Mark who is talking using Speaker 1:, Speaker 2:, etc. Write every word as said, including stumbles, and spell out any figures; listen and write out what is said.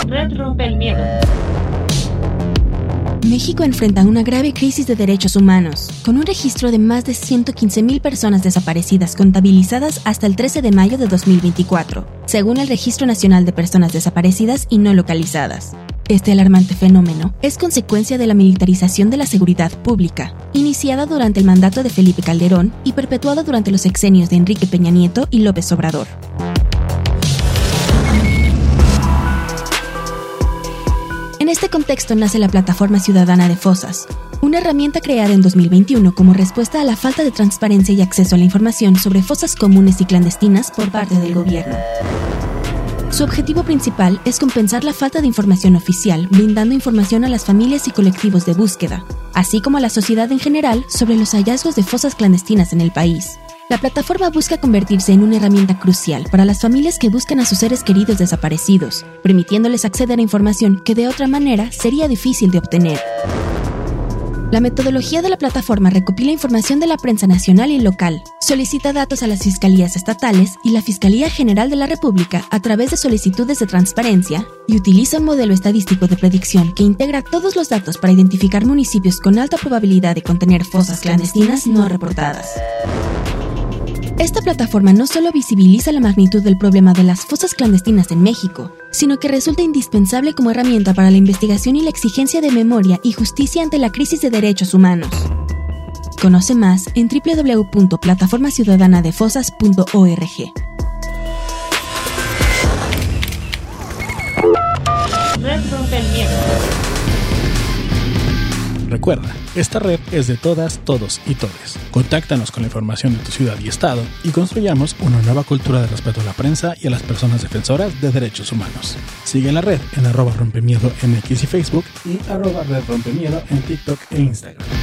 Speaker 1: Red Rompe el Miedo.
Speaker 2: México enfrenta una grave crisis de derechos humanos, con un registro de más de ciento quince mil personas desaparecidas contabilizadas hasta el trece de mayo de dos mil veinticuatro, según el Registro Nacional de Personas Desaparecidas y No Localizadas. Este alarmante fenómeno es consecuencia de la militarización de la seguridad pública, iniciada durante el mandato de Felipe Calderón y perpetuada durante los sexenios de Enrique Peña Nieto y López Obrador. En este contexto nace la Plataforma Ciudadana de Fosas, una herramienta creada en dos mil veintiuno como respuesta a la falta de transparencia y acceso a la información sobre fosas comunes y clandestinas por parte del gobierno. Su objetivo principal es compensar la falta de información oficial, brindando información a las familias y colectivos de búsqueda, así como a la sociedad en general sobre los hallazgos de fosas clandestinas en el país. La plataforma busca convertirse en una herramienta crucial para las familias que buscan a sus seres queridos desaparecidos, permitiéndoles acceder a información que de otra manera sería difícil de obtener. La metodología de la plataforma recopila información de la prensa nacional y local, solicita datos a las fiscalías estatales y la Fiscalía General de la República a través de solicitudes de transparencia y utiliza un modelo estadístico de predicción que integra todos los datos para identificar municipios con alta probabilidad de contener fosas clandestinas no reportadas. Esta plataforma no solo visibiliza la magnitud del problema de las fosas clandestinas en México, sino que resulta indispensable como herramienta para la investigación y la exigencia de memoria y justicia ante la crisis de derechos humanos. Conoce más en doble u doble u doble u punto plataforma ciudadana de fosas punto org.
Speaker 1: Red Rompe el Miedo.
Speaker 3: Recuerda, esta red es de todas, todos y todes. Contáctanos con la información de tu ciudad y estado y construyamos una nueva cultura de respeto a la prensa y a las personas defensoras de derechos humanos. Sigue la red en arroba rompemiedo en X y Facebook y arroba red rompemiedo en TikTok e Instagram.